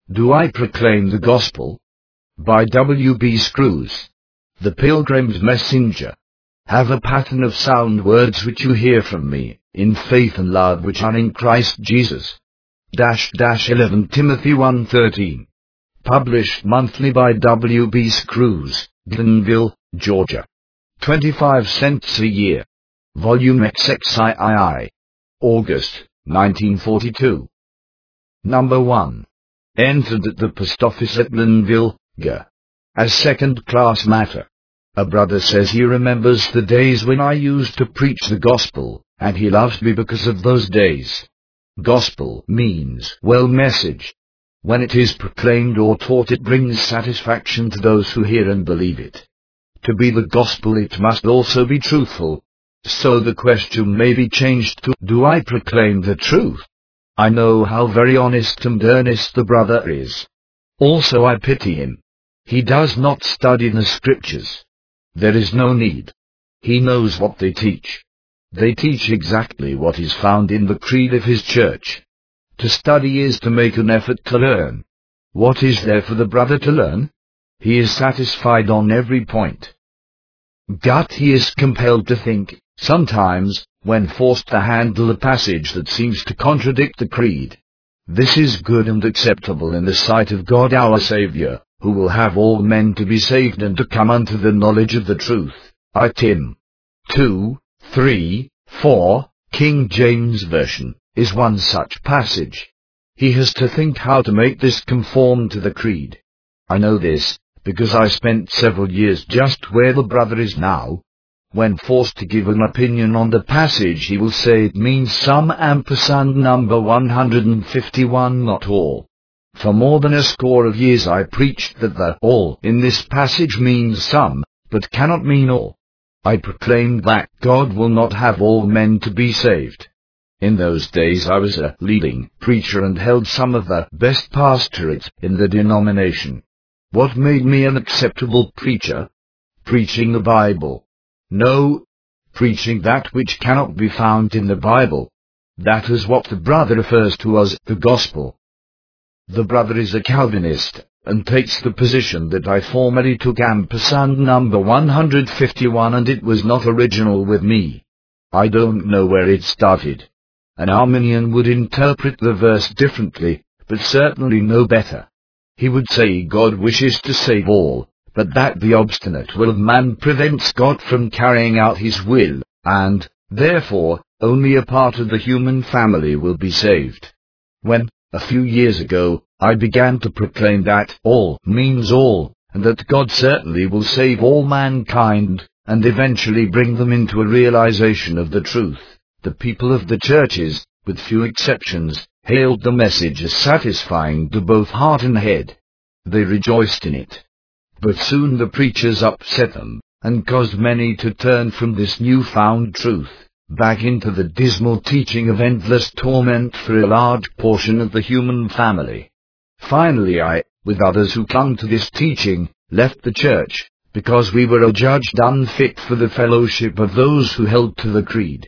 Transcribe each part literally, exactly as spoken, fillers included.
Do I Proclaim the Gospel? By W B Screws. The Pilgrim's Messenger. Have a pattern of sound words which you hear from me, in faith and love which are in Christ Jesus. Dash dash eleven Timothy one thirteen. Published monthly by W B Screws, Glenville, Georgia. twenty-five cents a year. Volume X X I I. August, nineteen forty-two. Number one. Entered at the post office at Glenville, G. As second-class matter. A brother says he remembers the days when I used to preach the gospel, and he loves me because of those days. Gospel means well message. When it is proclaimed or taught, it brings satisfaction to those who hear and believe it. To be the gospel, it must also be truthful. So the question may be changed to, do I proclaim the truth? I know how very honest and earnest the brother is. Also I pity him. He does not study the scriptures. There is no need. He knows what they teach. They teach exactly what is found in the creed of his church. To study is to make an effort to learn. What is there for the brother to learn? He is satisfied on every point. But he is compelled to think, sometimes, when forced to handle a passage that seems to contradict the creed. This is good and acceptable in the sight of God our Saviour, who will have all men to be saved and to come unto the knowledge of the truth. I Tim. two, three, four, King James Version, is one such passage. He has to think how to make this conform to the creed. I know this, because I spent several years just where the brother is now. When forced to give an opinion on the passage, he will say it means some ampersand number one hundred fifty-one, not all. For more than a score of years I preached that the all in this passage means some, but cannot mean all. I proclaimed that God will not have all men to be saved. In those days I was a leading preacher and held some of the best pastorates in the denomination. What made me an acceptable preacher? Preaching the Bible. No, preaching that which cannot be found in the Bible. That is what the brother refers to as the gospel. The brother is a Calvinist, and takes the position that I formerly took ampersand number one hundred fifty-one, and it was not original with me. I don't know where it started. An Arminian would interpret the verse differently, but certainly no better. He would say God wishes to save all, but that the obstinate will of man prevents God from carrying out his will, and, therefore, only a part of the human family will be saved. When, a few years ago, I began to proclaim that all means all, and that God certainly will save all mankind, and eventually bring them into a realization of the truth, the people of the churches, with few exceptions, hailed the message as satisfying to both heart and head. They rejoiced in it. But soon the preachers upset them, and caused many to turn from this newfound truth, back into the dismal teaching of endless torment for a large portion of the human family. Finally I, with others who clung to this teaching, left the church, because we were adjudged unfit for the fellowship of those who held to the creed.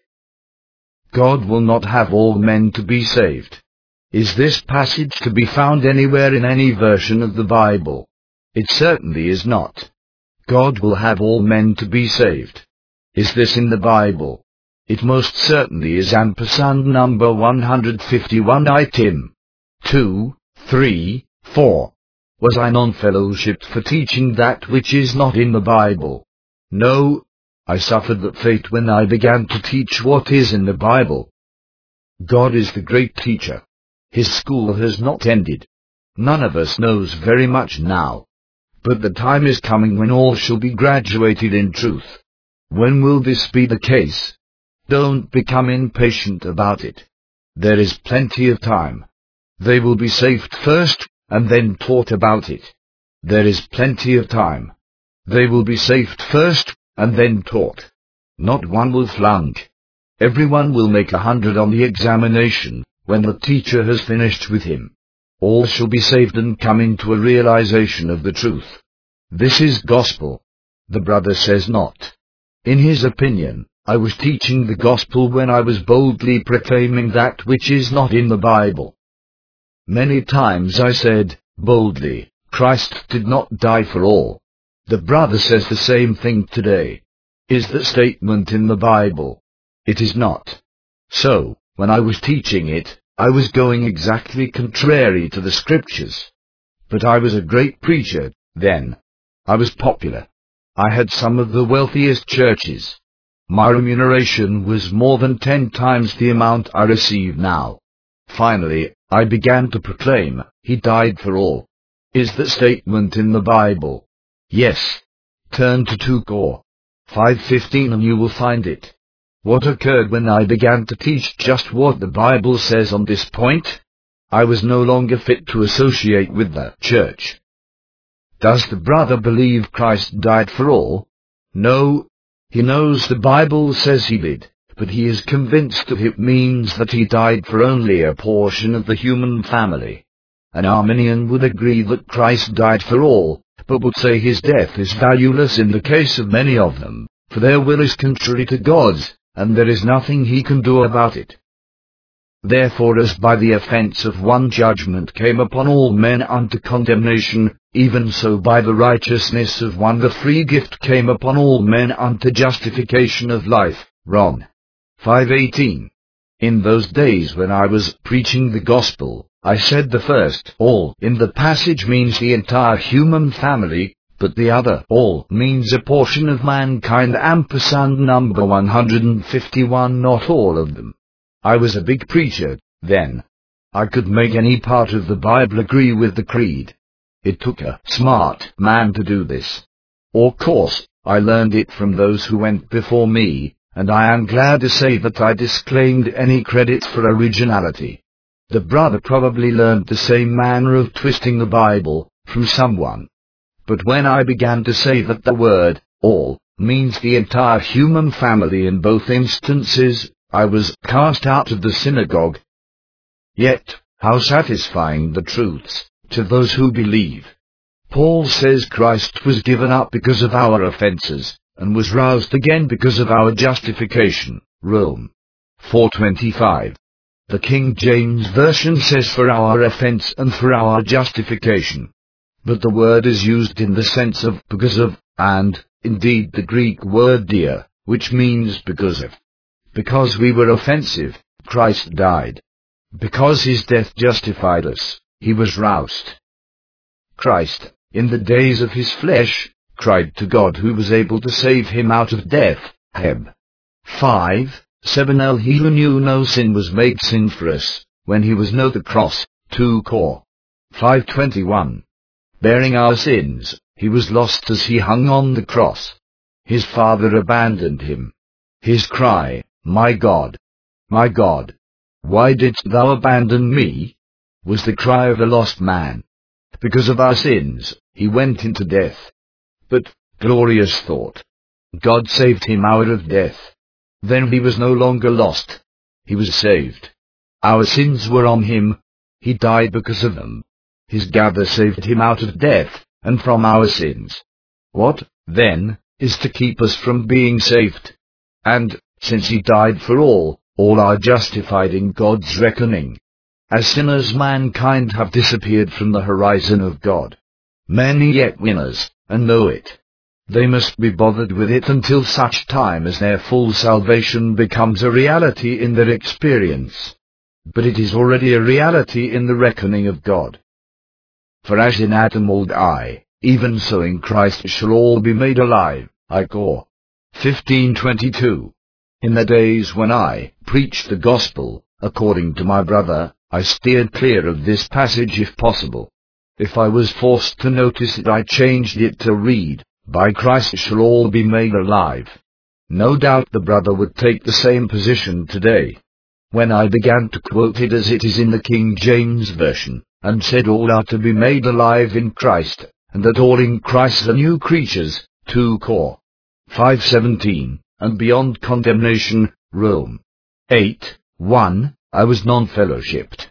God will not have all men to be saved. Is this passage to be found anywhere in any version of the Bible? It certainly is not. God will have all men to be saved. Is this in the Bible? It most certainly is ampersand number one hundred fifty-one. I Tim. two, three, four. Was I non-fellowshipped for teaching that which is not in the Bible? No, I suffered that fate when I began to teach what is in the Bible. God is the great teacher. His school has not ended. None of us knows very much now. But the time is coming when all shall be graduated in truth. When will this be the case? Don't become impatient about it. There is plenty of time. They will be saved first, and then taught about it. There is plenty of time. They will be saved first, and then taught. Not one will flunk. Everyone will make a hundred on the examination, when the teacher has finished with him. All shall be saved and come into a realization of the truth. This is gospel. The brother says not. In his opinion, I was teaching the gospel when I was boldly proclaiming that which is not in the Bible. Many times I said, boldly, Christ did not die for all. The brother says the same thing today. Is the statement in the Bible? It is not. So, when I was teaching it, I was going exactly contrary to the scriptures. But I was a great preacher, then. I was popular. I had some of the wealthiest churches. My remuneration was more than ten times the amount I receive now. Finally, I began to proclaim, He died for all. Is the statement in the Bible? Yes. Turn to two Cor five fifteen and you will find it. What occurred when I began to teach just what the Bible says on this point? I was no longer fit to associate with the church. Does the brother believe Christ died for all? No. He knows the Bible says He did, but he is convinced that it means that He died for only a portion of the human family. An Arminian would agree that Christ died for all, but would say His death is valueless in the case of many of them, for their will is contrary to God's, and there is nothing He can do about it. Therefore, as by the offense of one judgment came upon all men unto condemnation, even so by the righteousness of one the free gift came upon all men unto justification of life. Rom. five eighteen. In those days when I was preaching the gospel, I said the first all in the passage means the entire human family, but the other all means a portion of mankind ampersand number one hundred fifty-one, not all of them. I was a big preacher, then. I could make any part of the Bible agree with the creed. It took a smart man to do this. Of course, I learned it from those who went before me, and I am glad to say that I disclaimed any credit for originality. The brother probably learned the same manner of twisting the Bible from someone. But when I began to say that the word all means the entire human family in both instances, I was cast out of the synagogue. Yet, how satisfying the truths to those who believe. Paul says Christ was given up because of our offenses, and was roused again because of our justification. Rome. four twenty-five. The King James Version says for our offense and for our justification. But the word is used in the sense of because of, and, indeed the Greek word dia, which means because of. Because we were offensive, Christ died. Because His death justified us, He was roused. Christ, in the days of His flesh, cried to God who was able to save Him out of death. Heb. five seven. El He who knew no sin was made sin for us, when He was no the cross. two Cor five twenty-one. Bearing our sins, He was lost as He hung on the cross. His Father abandoned Him. His cry, My God, my God, why didst Thou abandon me? Was the cry of a lost man. Because of our sins, He went into death. But, glorious thought, God saved Him out of death. Then He was no longer lost. He was saved. Our sins were on Him. He died because of them. His gather saved Him out of death, and from our sins. What, then, is to keep us from being saved? And, since He died for all, all are justified in God's reckoning. As sinners mankind have disappeared from the horizon of God. Many yet winners, and know it. They must be bothered with it until such time as their full salvation becomes a reality in their experience. But it is already a reality in the reckoning of God. For as in Adam all die, even so in Christ shall all be made alive. Cor fifteen twenty-two. In the days when I preached the gospel, according to my brother, I steered clear of this passage if possible. If I was forced to notice it, I changed it to read, By Christ shall all be made alive. No doubt the brother would take the same position today. When I began to quote it as it is in the King James Version, and said all are to be made alive in Christ, and that all in Christ are new creatures, two Cor five seventeen, and beyond condemnation, Rome eight one, I was non-fellowshipped.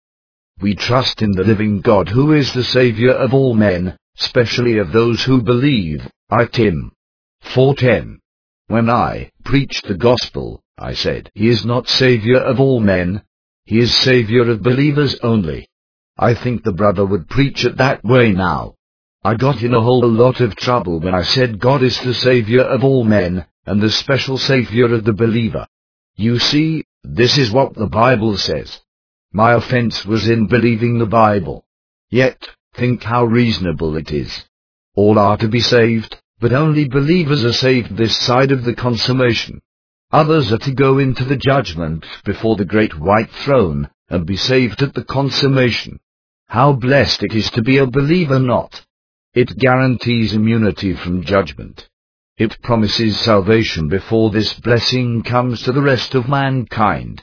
We trust in the living God who is the Saviour of all men, specially of those who believe. I Tim four ten. When I preached the gospel, I said, He is not Saviour of all men. He is Saviour of believers only. I think the brother would preach it that way now. I got in a whole lot of trouble when I said God is the Savior of all men, and the special Savior of the believer. You see, this is what the Bible says. My offense was in believing the Bible. Yet, think how reasonable it is. All are to be saved, but only believers are saved this side of the consummation. Others are to go into the judgment before the great white throne, and be saved at the consummation. How blessed it is to be a believer not! It guarantees immunity from judgment. It promises salvation before this blessing comes to the rest of mankind.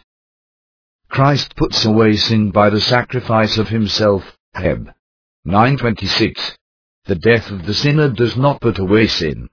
Christ puts away sin by the sacrifice of himself, Heb. nine twenty-six. The death of the sinner does not put away sin.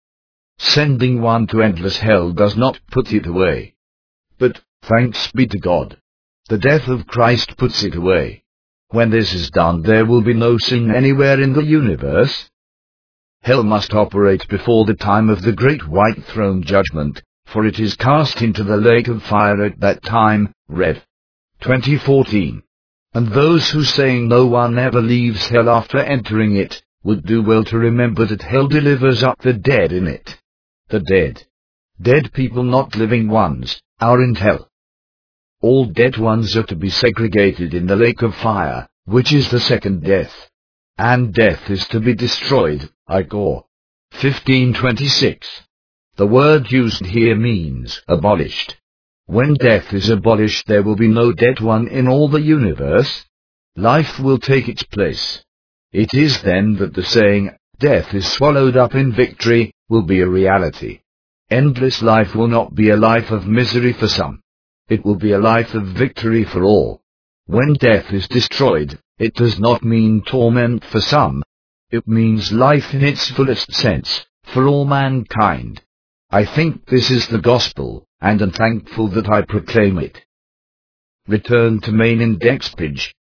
Sending one to endless hell does not put it away. But, thanks be to God, the death of Christ puts it away. When this is done, there will be no sin anywhere in the universe. Hell must operate before the time of the great white throne judgment, for it is cast into the lake of fire at that time, Rev. twenty fourteen. And those who saying no one ever leaves hell after entering it, would do well to remember that hell delivers up the dead in it. The dead. Dead people, not living ones, are in hell. All dead ones are to be segregated in the lake of fire, which is the second death. And death is to be destroyed, Igor. fifteen twenty-six. The word used here means abolished. When death is abolished, there will be no dead one in all the universe. Life will take its place. It is then that the saying, death is swallowed up in victory, will be a reality. Endless life will not be a life of misery for some. It will be a life of victory for all. When death is destroyed, it does not mean torment for some. It means life in its fullest sense, for all mankind. I think this is the gospel, and am thankful that I proclaim it. Return to main index page.